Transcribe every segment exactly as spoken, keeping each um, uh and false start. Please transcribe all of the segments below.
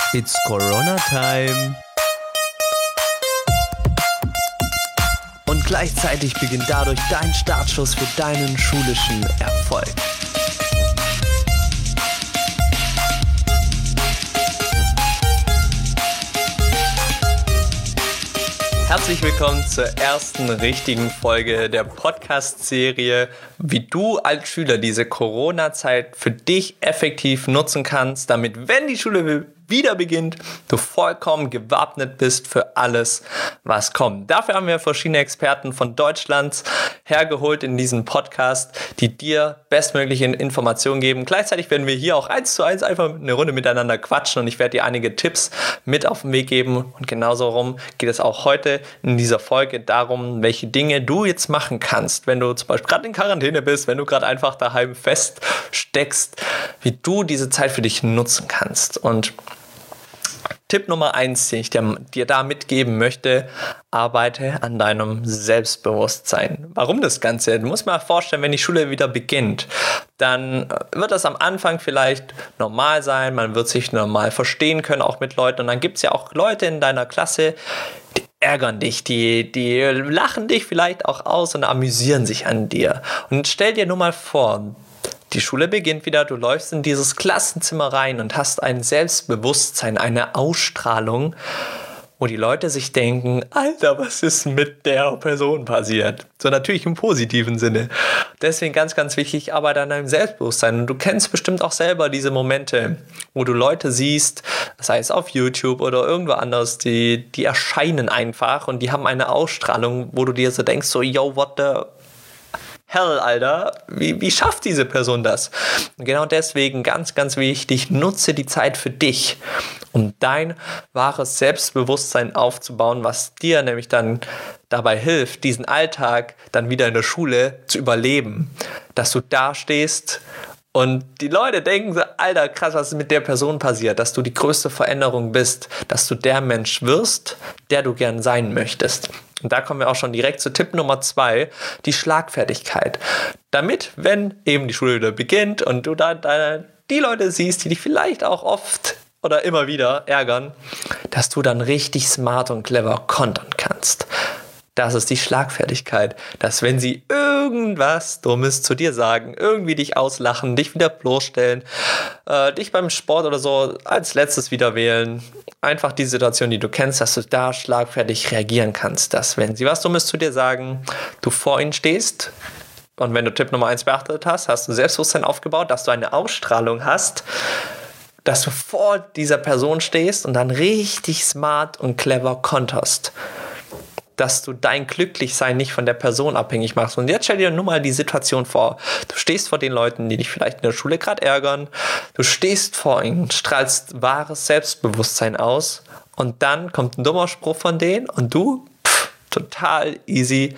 It's Corona Time. Und gleichzeitig beginnt dadurch dein Startschuss für deinen schulischen Erfolg. Herzlich willkommen zur ersten richtigen Folge der Podcast-Serie, wie du als Schüler diese Corona-Zeit für dich effektiv nutzen kannst, damit, wenn die Schule wieder beginnt, du vollkommen gewappnet bist für alles, was kommt. Dafür haben wir verschiedene Experten von Deutschland hergeholt in diesen Podcast, die dir bestmögliche Informationen geben. Gleichzeitig werden wir hier auch eins zu eins einfach eine Runde miteinander quatschen und ich werde dir einige Tipps mit auf den Weg geben. Und genauso rum geht es auch heute in dieser Folge darum, welche Dinge du jetzt machen kannst, wenn du zum Beispiel gerade in Quarantäne bist, wenn du gerade einfach daheim feststeckst, wie du diese Zeit für dich nutzen kannst. Und Tipp Nummer eins, den ich dir, dir da mitgeben möchte: Arbeite an deinem Selbstbewusstsein. Warum das Ganze? Du musst mal vorstellen, wenn die Schule wieder beginnt, dann wird das am Anfang vielleicht normal sein, man wird sich normal verstehen können, auch mit Leuten. Und dann gibt es ja auch Leute in deiner Klasse, die ärgern dich, die, die lachen dich vielleicht auch aus und amüsieren sich an dir. Und stell dir nur mal vor, die Schule beginnt wieder, du läufst in dieses Klassenzimmer rein und hast ein Selbstbewusstsein, eine Ausstrahlung, wo die Leute sich denken, Alter, was ist mit der Person passiert? So natürlich im positiven Sinne. Deswegen ganz, ganz wichtig, arbeite an deinem Selbstbewusstsein. Und du kennst bestimmt auch selber diese Momente, wo du Leute siehst, sei es auf YouTube oder irgendwo anders, die, die erscheinen einfach und die haben eine Ausstrahlung, wo du dir so denkst, so, yo, what the hell, Alter, wie, wie schafft diese Person das? Und genau deswegen ganz, ganz wichtig, nutze die Zeit für dich, um dein wahres Selbstbewusstsein aufzubauen, was dir nämlich dann dabei hilft, diesen Alltag dann wieder in der Schule zu überleben. Dass du da stehst und die Leute denken so, Alter, krass, was ist mit der Person passiert? Dass du die größte Veränderung bist, dass du der Mensch wirst, der du gern sein möchtest. Und da kommen wir auch schon direkt zu Tipp Nummer zwei, die Schlagfertigkeit. Damit, wenn eben die Schule wieder beginnt und du da deine, die Leute siehst, die dich vielleicht auch oft oder immer wieder ärgern, dass du dann richtig smart und clever kontern kannst. Das ist die Schlagfertigkeit, dass wenn sie irgendwas Dummes zu dir sagen, irgendwie dich auslachen, dich wieder bloßstellen, äh, dich beim Sport oder so als letztes wieder wählen, einfach die Situation, die du kennst, dass du da schlagfertig reagieren kannst, dass wenn sie was Dummes zu dir sagen, du vor ihnen stehst und wenn du Tipp Nummer eins beachtet hast, hast du Selbstbewusstsein aufgebaut, dass du eine Ausstrahlung hast, dass du vor dieser Person stehst und dann richtig smart und clever konterst. Dass du dein Glücklichsein nicht von der Person abhängig machst. Und jetzt stell dir nur mal die Situation vor. Du stehst vor den Leuten, die dich vielleicht in der Schule gerade ärgern. Du stehst vor ihnen, strahlst wahres Selbstbewusstsein aus. Und dann kommt ein dummer Spruch von denen und du, pff, total easy.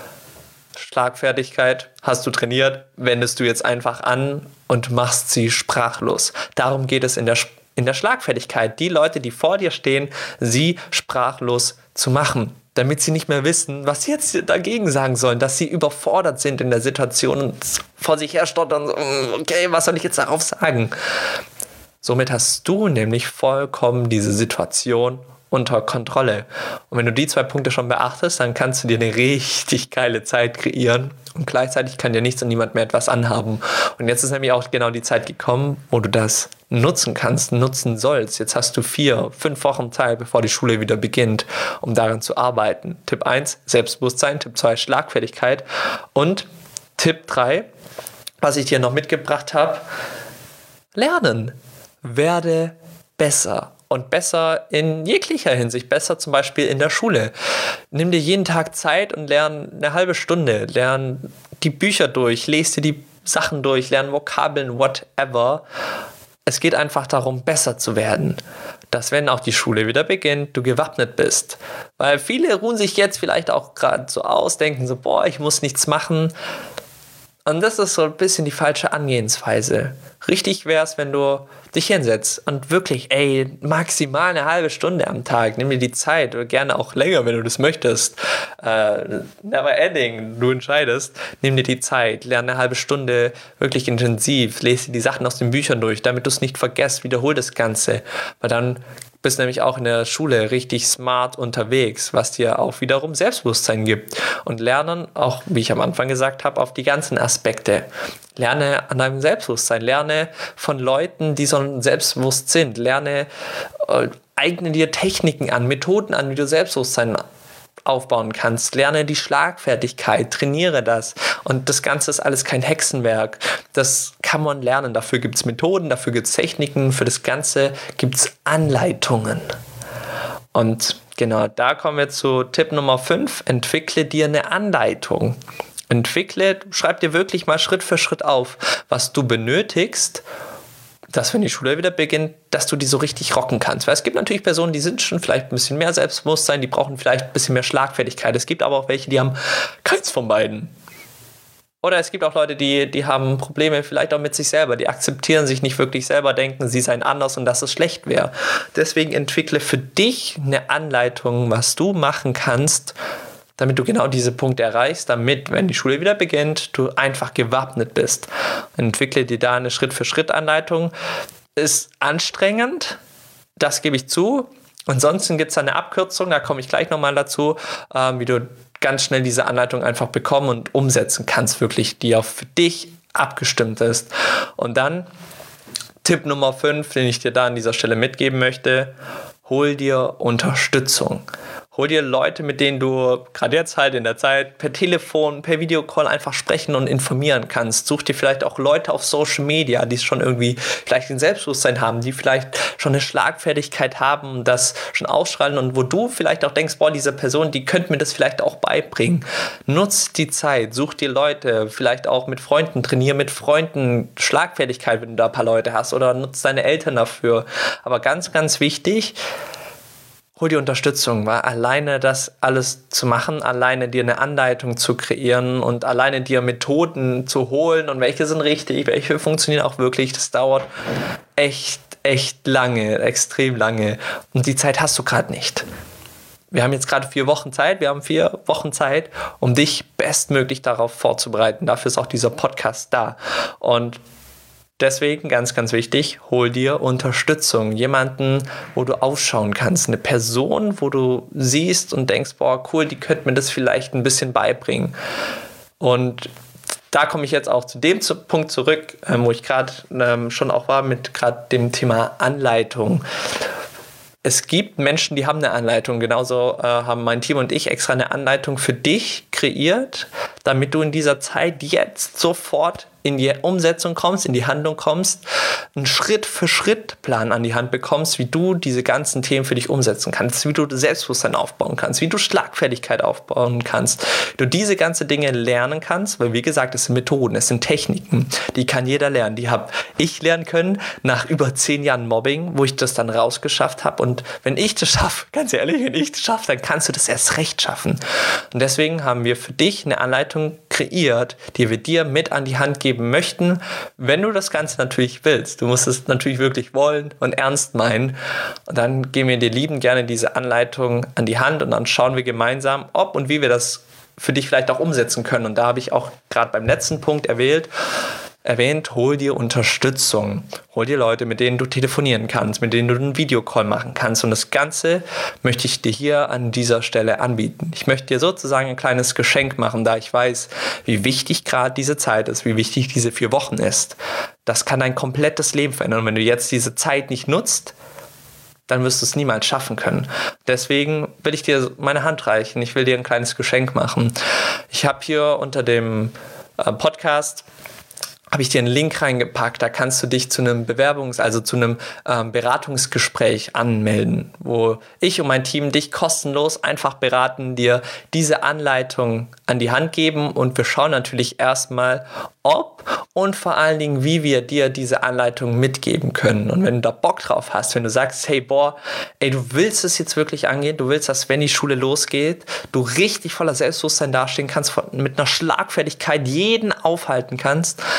Schlagfertigkeit hast du trainiert, wendest du jetzt einfach an und machst sie sprachlos. Darum geht es in der, in der Schlagfertigkeit. Die Leute, die vor dir stehen, sie sprachlos zu machen, damit sie nicht mehr wissen, was sie jetzt dagegen sagen sollen, dass sie überfordert sind in der Situation und vor sich her stottern, so, okay, was soll ich jetzt darauf sagen? Somit hast du nämlich vollkommen diese Situation unter Kontrolle. Und wenn du die zwei Punkte schon beachtest, dann kannst du dir eine richtig geile Zeit kreieren und gleichzeitig kann dir nichts und niemand mehr etwas anhaben. Und jetzt ist nämlich auch genau die Zeit gekommen, wo du das nutzen kannst, nutzen sollst. Jetzt hast du vier, fünf Wochen Zeit, bevor die Schule wieder beginnt, um daran zu arbeiten. Tipp eins, Selbstbewusstsein. Tipp zwei, Schlagfertigkeit. Und Tipp drei, was ich dir noch mitgebracht habe, Lernen. Werde besser. Und besser in jeglicher Hinsicht, besser zum Beispiel in der Schule. Nimm dir jeden Tag Zeit und lern eine halbe Stunde, lern die Bücher durch, lese dir die Sachen durch, lern Vokabeln, whatever. Es geht einfach darum, besser zu werden, dass wenn auch die Schule wieder beginnt, du gewappnet bist. Weil viele ruhen sich jetzt vielleicht auch gerade so aus, denken so, boah, ich muss nichts machen. Und das ist so ein bisschen die falsche Angehensweise. Richtig wäre es, wenn du dich hinsetzt und wirklich, ey, maximal eine halbe Stunde am Tag, nimm dir die Zeit oder gerne auch länger, wenn du das möchtest. Äh, never ending, du entscheidest, nimm dir die Zeit, lerne eine halbe Stunde wirklich intensiv, lese dir die Sachen aus den Büchern durch, damit du es nicht vergisst, wiederhol das Ganze, weil dann bist nämlich auch in der Schule richtig smart unterwegs, was dir auch wiederum Selbstbewusstsein gibt. Und lernen, auch wie ich am Anfang gesagt habe, auf die ganzen Aspekte. Lerne an deinem Selbstbewusstsein, lerne von Leuten, die so selbstbewusst sind. Lerne, äh, eigne dir Techniken an, Methoden an, wie du Selbstbewusstsein aufbauen kannst. Lerne die Schlagfertigkeit, trainiere das. Und das Ganze ist alles kein Hexenwerk. Das kann man lernen. Dafür gibt es Methoden, dafür gibt es Techniken, für das Ganze gibt es Anleitungen. Und genau, da kommen wir zu Tipp Nummer fünf. Entwickle dir eine Anleitung. Entwickle, schreib dir wirklich mal Schritt für Schritt auf, was du benötigst, dass, wenn die Schule wieder beginnt, dass du die so richtig rocken kannst. Weil es gibt natürlich Personen, die sind schon vielleicht ein bisschen mehr Selbstbewusstsein, die brauchen vielleicht ein bisschen mehr Schlagfertigkeit. Es gibt aber auch welche, die haben keins von beiden. Oder es gibt auch Leute, die, die haben Probleme vielleicht auch mit sich selber. Die akzeptieren sich nicht wirklich selber, denken, sie seien anders und dass es schlecht wäre. Deswegen entwickle für dich eine Anleitung, was du machen kannst, damit du genau diese Punkte erreichst, damit, wenn die Schule wieder beginnt, du einfach gewappnet bist. Entwickle dir da eine Schritt-für-Schritt-Anleitung. Ist anstrengend, das gebe ich zu. Ansonsten gibt es da eine Abkürzung, da komme ich gleich nochmal dazu, äh, wie du ganz schnell diese Anleitung einfach bekommen und umsetzen kannst, wirklich, die auch für dich abgestimmt ist. Und dann Tipp Nummer fünf, den ich dir da an dieser Stelle mitgeben möchte: Hol dir Unterstützung. Hol dir Leute, mit denen du gerade jetzt halt in der Zeit per Telefon, per Videocall einfach sprechen und informieren kannst. Such dir vielleicht auch Leute auf Social Media, die es schon irgendwie vielleicht ein Selbstbewusstsein haben, die vielleicht schon eine Schlagfertigkeit haben und das schon ausstrahlen und wo du vielleicht auch denkst, boah, diese Person, die könnte mir das vielleicht auch beibringen. Nutz die Zeit, such dir Leute, vielleicht auch mit Freunden, trainier mit Freunden Schlagfertigkeit, wenn du da ein paar Leute hast, oder nutz deine Eltern dafür. Aber ganz, ganz wichtig, hol dir Unterstützung, weil alleine das alles zu machen, alleine dir eine Anleitung zu kreieren und alleine dir Methoden zu holen und welche sind richtig, welche funktionieren auch wirklich, das dauert echt, echt lange, extrem lange. Und die Zeit hast du gerade nicht. Wir haben jetzt gerade vier Wochen Zeit, wir haben vier Wochen Zeit, um dich bestmöglich darauf vorzubereiten. Dafür ist auch dieser Podcast da. Und deswegen, ganz, ganz wichtig, hol dir Unterstützung. Jemanden, wo du aufschauen kannst. Eine Person, wo du siehst und denkst, boah, cool, die könnte mir das vielleicht ein bisschen beibringen. Und da komme ich jetzt auch zu dem Punkt zurück, wo ich gerade ähm, schon auch war mit gerade dem Thema Anleitung. Es gibt Menschen, die haben eine Anleitung. Genauso äh, haben mein Team und ich extra eine Anleitung für dich kreiert, damit du in dieser Zeit jetzt sofort in die Umsetzung kommst, in die Handlung kommst, einen Schritt-für-Schritt-Plan an die Hand bekommst, wie du diese ganzen Themen für dich umsetzen kannst, wie du Selbstbewusstsein aufbauen kannst, wie du Schlagfertigkeit aufbauen kannst, wie du diese ganzen Dinge lernen kannst, weil wie gesagt, es sind Methoden, es sind Techniken, die kann jeder lernen. Die habe ich lernen können nach über zehn Jahren Mobbing, wo ich das dann rausgeschafft habe. Und wenn ich das schaffe, ganz ehrlich, wenn ich das schaffe, dann kannst du das erst recht schaffen. Und deswegen haben wir für dich eine Anleitung kreiert, die wir dir mit an die Hand geben möchten, wenn du das Ganze natürlich willst. Du musst es natürlich wirklich wollen und ernst meinen. Und dann geben wir dir liebend gerne diese Anleitung an die Hand und dann schauen wir gemeinsam, ob und wie wir das für dich vielleicht auch umsetzen können. Und da habe ich auch gerade beim letzten Punkt erwähnt, erwähnt, hol dir Unterstützung. Hol dir Leute, mit denen du telefonieren kannst, mit denen du einen Videocall machen kannst. Und das Ganze möchte ich dir hier an dieser Stelle anbieten. Ich möchte dir sozusagen ein kleines Geschenk machen, da ich weiß, wie wichtig gerade diese Zeit ist, wie wichtig diese vier Wochen ist. Das kann dein komplettes Leben verändern. Und wenn du jetzt diese Zeit nicht nutzt, dann wirst du es niemals schaffen können. Deswegen will ich dir meine Hand reichen. Ich will dir ein kleines Geschenk machen. Ich habe hier unter dem äh, Podcast habe ich dir einen Link reingepackt, da kannst du dich zu einem Bewerbungs-, also zu einem ähm, Beratungsgespräch anmelden, wo ich und mein Team dich kostenlos einfach beraten, dir diese Anleitung an die Hand geben und wir schauen natürlich erstmal, ob und vor allen Dingen, wie wir dir diese Anleitung mitgeben können. Und wenn du da Bock drauf hast, wenn du sagst, hey, boah, ey, du willst es jetzt wirklich angehen, du willst, dass, wenn die Schule losgeht, du richtig voller Selbstbewusstsein dastehen kannst, mit einer Schlagfertigkeit jeden aufhalten kannst,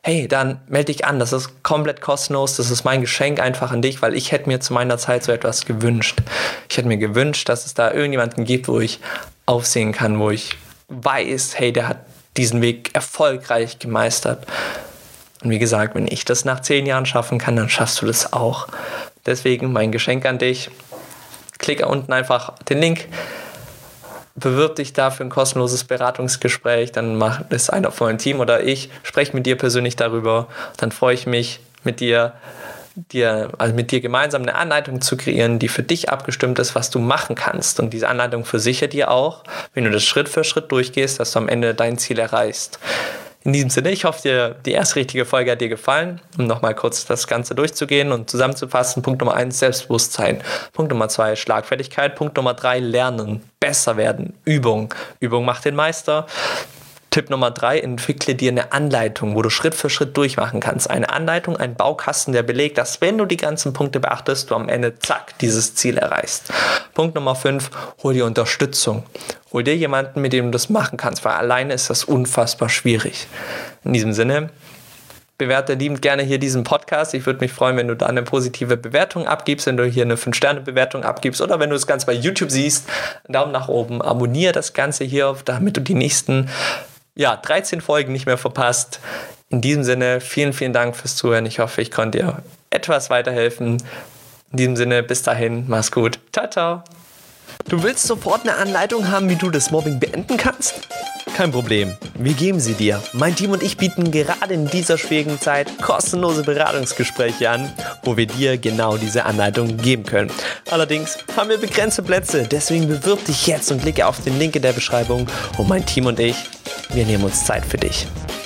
hey, dann melde dich an. Das ist komplett kostenlos. Das ist mein Geschenk einfach an dich, weil ich hätte mir zu meiner Zeit so etwas gewünscht. Ich hätte mir gewünscht, dass es da irgendjemanden gibt, wo ich aufsehen kann, wo ich weiß, hey, der hat diesen Weg erfolgreich gemeistert. Und wie gesagt, wenn ich das nach zehn Jahren schaffen kann, dann schaffst du das auch. Deswegen mein Geschenk an dich. Klicke unten einfach den Link. Bewirb dich da für ein kostenloses Beratungsgespräch, dann macht es einer von meinem Team oder ich, spreche mit dir persönlich darüber. Dann freue ich mich, mit dir, dir, also mit dir gemeinsam eine Anleitung zu kreieren, die für dich abgestimmt ist, was du machen kannst. Und diese Anleitung versichert dir auch, wenn du das Schritt für Schritt durchgehst, dass du am Ende dein Ziel erreichst. In diesem Sinne, ich hoffe, dir, die erste richtige Folge hat dir gefallen, um nochmal kurz das Ganze durchzugehen und zusammenzufassen. Punkt Nummer eins, Selbstbewusstsein. Punkt Nummer zwei, Schlagfertigkeit. Punkt Nummer drei, Lernen, besser werden, Übung. Übung macht den Meister. Tipp Nummer drei, entwickle dir eine Anleitung, wo du Schritt für Schritt durchmachen kannst. Eine Anleitung, ein Baukasten, der belegt, dass wenn du die ganzen Punkte beachtest, du am Ende, zack, dieses Ziel erreichst. Punkt Nummer fünf, hol dir Unterstützung. Hol dir jemanden, mit dem du das machen kannst, weil alleine ist das unfassbar schwierig. In diesem Sinne, bewerte liebend gerne hier diesen Podcast. Ich würde mich freuen, wenn du da eine positive Bewertung abgibst, wenn du hier eine fünf Sterne Bewertung abgibst oder wenn du das Ganze bei YouTube siehst, Daumen nach oben, abonniere das Ganze hier, damit du die nächsten ja, dreizehn Folgen nicht mehr verpasst. In diesem Sinne, vielen, vielen Dank fürs Zuhören. Ich hoffe, ich konnte dir etwas weiterhelfen. In diesem Sinne, bis dahin, mach's gut. Ciao, ciao. Du willst sofort eine Anleitung haben, wie du das Mobbing beenden kannst? Kein Problem, wir geben sie dir. Mein Team und ich bieten gerade in dieser schwierigen Zeit kostenlose Beratungsgespräche an, wo wir dir genau diese Anleitung geben können. Allerdings haben wir begrenzte Plätze, deswegen bewirb dich jetzt und klicke auf den Link in der Beschreibung und mein Team und ich, wir nehmen uns Zeit für dich.